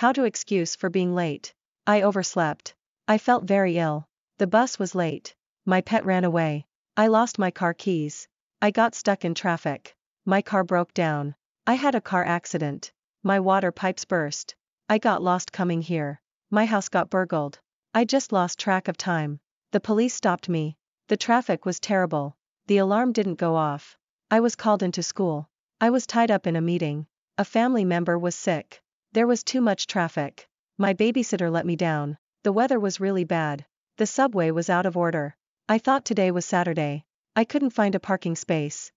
How to excuse for being late. I overslept. I felt very ill. The bus was late. My pet ran away. I lost my car keys. I got stuck in traffic. My car broke down. I had a car accident. My water pipes burst. I got lost coming here. My house got burgled. I just lost track of time. The police stopped me. The traffic was terrible. The alarm didn't go off. I was called into school. I was tied up in a meeting. A family member was sick. There was too much traffic. My babysitter let me down. The weather was really bad. The subway was out of order. I thought today was Saturday. I couldn't find a parking space.